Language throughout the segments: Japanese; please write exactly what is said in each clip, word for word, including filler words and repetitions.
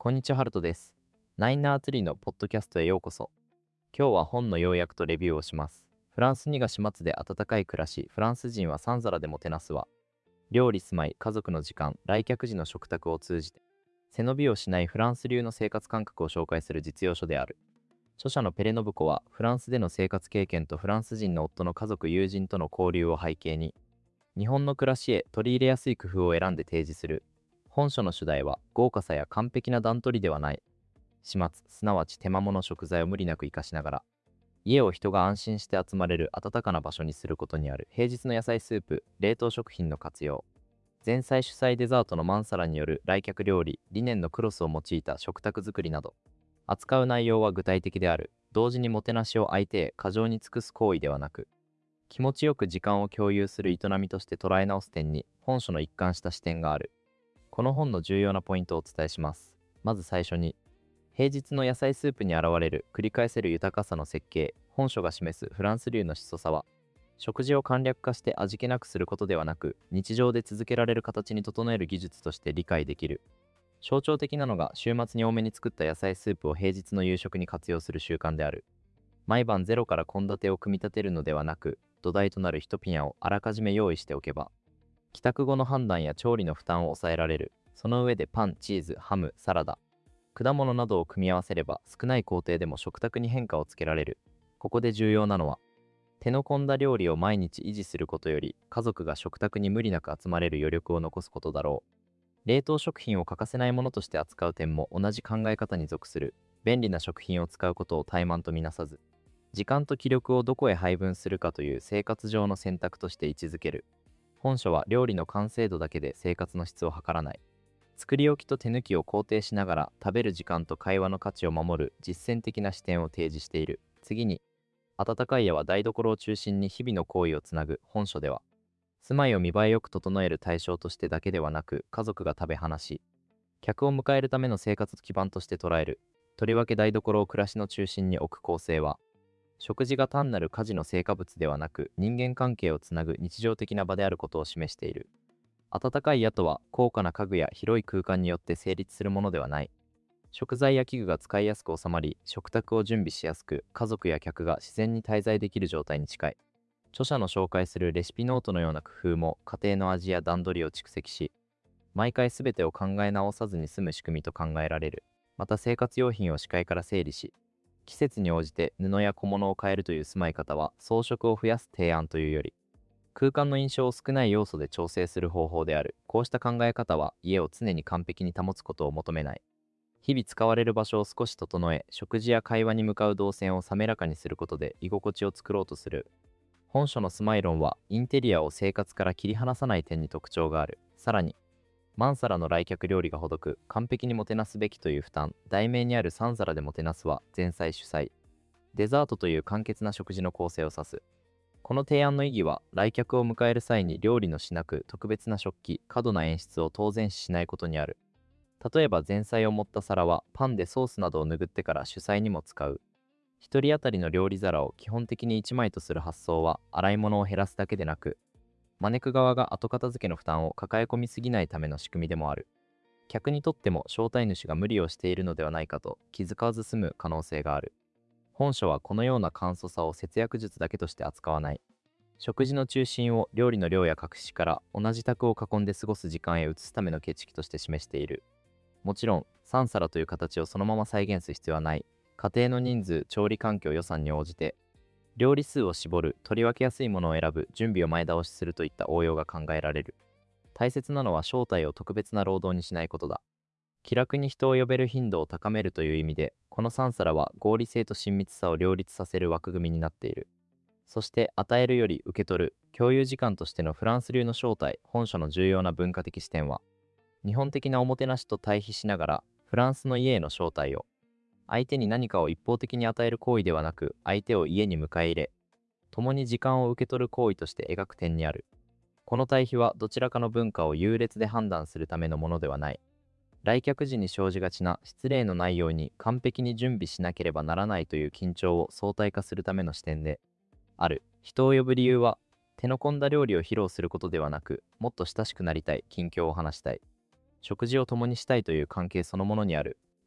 こんにちは、ハルトです。ナインナーツリーのポッドキャストへようこそ。今日は本の要約とレビューをします。フランスにがし末で温かい暮らし、フランス人はさん皿でもてなすわ。料理、住まい、家族の時間、来客時の食卓を通じて、背伸びをしないフランス流の生活感覚を紹介する実用書である。著者のペレノブコは、フランスでの生活経験とフランス人の夫の家族、友人との交流を背景に、日本の暮らしへ取り入れやすい工夫を選んで提示する。本書の主題は、豪華さや完璧な段取りではない。始末、すなわち手間もの食材を無理なく活かしながら、家を人が安心して集まれる温かな場所にすることにある。平日の野菜スープ、冷凍食品の活用、前菜主催デザートのマンサラによる来客料理、リネンのクロスを用いた食卓作りなど、扱う内容は具体的である。同時にもてなしを相手へ過剰に尽くす行為ではなく、気持ちよく時間を共有する営みとして捉え直す点に、本書の一貫した視点がある。この本の重要なポイントをお伝えします。まず最初に、平日の野菜スープに現れる繰り返せる豊かさの設計。本書が示すフランス流の質素さは、食事を簡略化して味気なくすることではなく、日常で続けられる形に整える技術として理解できる。象徴的なのが、週末に多めに作った野菜スープを平日の夕食に活用する習慣である。毎晩ゼロから献立を組み立てるのではなく、土台となる一品をあらかじめ用意しておけば、帰宅後の判断や調理の負担を抑えられる。その上でパン、チーズ、ハム、サラダ、果物などを組み合わせれば少ない工程でも食卓に変化をつけられる。ここで重要なのは、手の込んだ料理を毎日維持することより、家族が食卓に無理なく集まれる余力を残すことだろう。冷凍食品を欠かせないものとして扱う点も同じ考え方に属する。便利な食品を使うことを怠慢とみなさず、時間と気力をどこへ配分するかという生活上の選択として位置づける。本書は料理の完成度だけで生活の質を測らない。作り置きと手抜きを肯定しながら、食べる時間と会話の価値を守る実践的な視点を提示している。次に、温かい家は台所を中心に日々の行為をつなぐ。本書では、住まいを見栄えよく整える対象としてだけではなく、家族が食べ話し、客を迎えるための生活基盤として捉える。とりわけ台所を暮らしの中心に置く構成は、食事が単なる家事の成果物ではなく、人間関係をつなぐ日常的な場であることを示している。温かい家とは、高価な家具や広い空間によって成立するものではない。食材や器具が使いやすく収まり、食卓を準備しやすく、家族や客が自然に滞在できる状態に近い。著者の紹介するレシピノートのような工夫も、家庭の味や段取りを蓄積し、毎回すべてを考え直さずに済む仕組みと考えられる。また、生活用品を視界から整理し、季節に応じて布や小物を変えるという住まい方は、装飾を増やす提案というより、空間の印象を少ない要素で調整する方法である。こうした考え方は、家を常に完璧に保つことを求めない。日々使われる場所を少し整え、食事や会話に向かう動線を滑らかにすることで居心地を作ろうとする。本書の住まい論は、インテリアを生活から切り離さない点に特徴がある。さらに、マンサラの来客料理がほどく、完璧にもてなすべきという負担、題名にあるさん皿でもてなすは、前菜主催、デザートという簡潔な食事の構成を指す。この提案の意義は、来客を迎える際に料理のしなく特別な食器、過度な演出を当然視しないことにある。例えば前菜を盛った皿は、パンでソースなどを拭ってから主菜にも使う。一人当たりの料理皿を基本的にいちまいとする発想は、洗い物を減らすだけでなく、招く側が後片付けの負担を抱え込みすぎないための仕組みでもある。客にとっても招待主が無理をしているのではないかと気づかず済む可能性がある。本書はこのような簡素さを節約術だけとして扱わない。食事の中心を料理の量や隠しから同じ卓を囲んで過ごす時間へ移すための景色として示している。もちろん、さん皿という形をそのまま再現する必要はない。家庭の人数、調理環境、予算に応じて、料理数を絞る、取り分けやすいものを選ぶ、準備を前倒しするといった応用が考えられる。大切なのは招待を特別な労働にしないことだ。気楽に人を呼べる頻度を高めるという意味で、このさん皿は合理性と親密さを両立させる枠組みになっている。そして、与えるより受け取る、共有時間としてのフランス流の招待、本書の重要な文化的視点は、日本的なおもてなしと対比しながら、フランスの家への招待を、相手に何かを一方的に与える行為ではなく、相手を家に迎え入れ、共に時間を受け取る行為として描く点にある。この対比はどちらかの文化を優劣で判断するためのものではない。来客時に生じがちな失礼のないように完璧に準備しなければならないという緊張を相対化するための視点である。人を呼ぶ理由は、手の込んだ料理を披露することではなく、もっと親しくなりたい、近況を話したい、食事を共にしたいという関係そのものにある。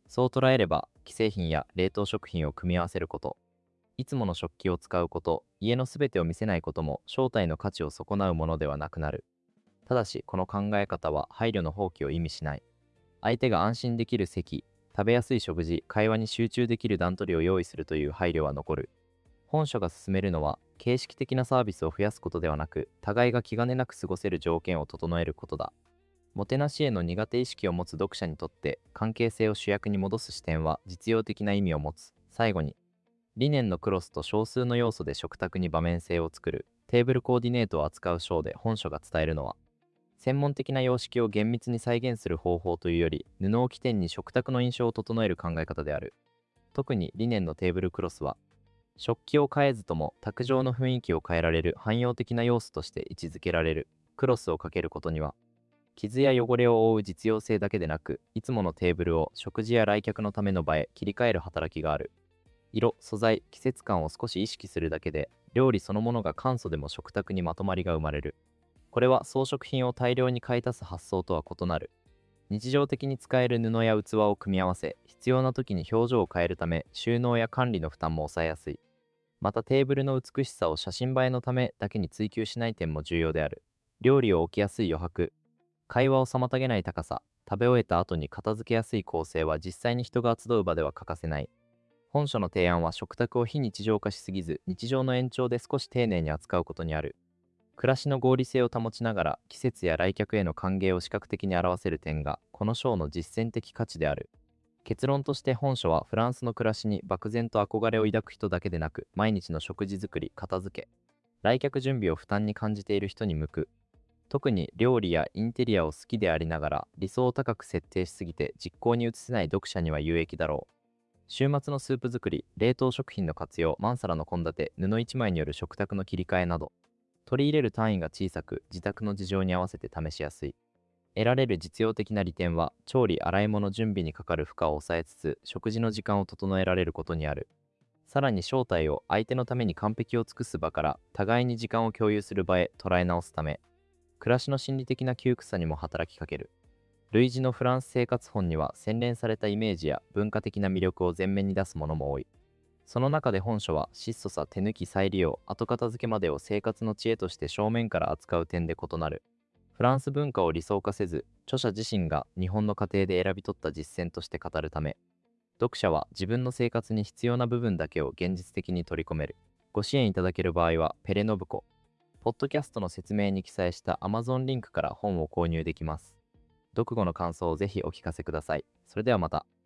そう捉えれば、既製品や冷凍食品を組み合わせること、いつもの食器を使うこと、家のすべてを見せないことも正体の価値を損なうものではなくなる。ただし、この考え方は配慮の放棄を意味しない。相手が安心できる席、食べやすい食事、会話に集中できる段取りを用意するという配慮は残る。本書が進めるのは、形式的なサービスを増やすことではなく、互いが気兼ねなく過ごせる条件を整えることだ。もてなしへの苦手意識を持つ読者にとって、関係性を主役に戻す視点は実用的な意味を持つ。最後に、理念のクロスと少数の要素で食卓に場面性を作る、テーブルコーディネートを扱う章で本書が伝えるのは、専門的な様式を厳密に再現する方法というより、布を起点に食卓の印象を整える考え方である。特に理念のテーブルクロスは、食器を変えずとも卓上の雰囲気を変えられる汎用的な要素として位置づけられる。クロスをかけることには、傷や汚れを覆う実用性だけでなく、いつものテーブルを食事や来客のための場へ切り替える働きがある。色、素材、季節感を少し意識するだけで、料理そのものが簡素でも食卓にまとまりが生まれる。これは装飾品を大量に買い足す発想とは異なる。日常的に使える布や器を組み合わせ、必要な時に表情を変えるため、収納や管理の負担も抑えやすい。またテーブルの美しさを写真映えのためだけに追求しない点も重要である。料理を置きやすい余白、会話を妨げない高さ、食べ終えた後に片付けやすい構成は実際に人が集う場では欠かせない。本書の提案は食卓を非日常化しすぎず、日常の延長で少し丁寧に扱うことにある。暮らしの合理性を保ちながら、季節や来客への歓迎を視覚的に表せる点が、この章の実践的価値である。結論として本書はフランスの暮らしに漠然と憧れを抱く人だけでなく、毎日の食事作り、片付け、来客準備を負担に感じている人に向く。特に料理やインテリアを好きでありながら、理想を高く設定しすぎて実行に移せない読者には有益だろう。週末のスープ作り、冷凍食品の活用、マンサラの献立、布一枚による食卓の切り替えなど、取り入れる単位が小さく、自宅の事情に合わせて試しやすい。得られる実用的な利点は、調理・洗い物準備にかかる負荷を抑えつつ、食事の時間を整えられることにある。さらに正体を相手のために完璧を尽くす場から、互いに時間を共有する場へ捉え直すため、暮らしの心理的な窮屈さにも働きかける。類似のフランス生活本には洗練されたイメージや文化的な魅力を前面に出すものも多い。その中で本書は質素さ、手抜き、再利用、後片付けまでを生活の知恵として正面から扱う点で異なる。フランス文化を理想化せず、著者自身が日本の家庭で選び取った実践として語るため、読者は自分の生活に必要な部分だけを現実的に取り込める。ご支援いただける場合は、ペレノブコ、ポッドキャストの説明に記載した Amazon リンクから本を購入できます。読後の感想をぜひお聞かせください。それではまた。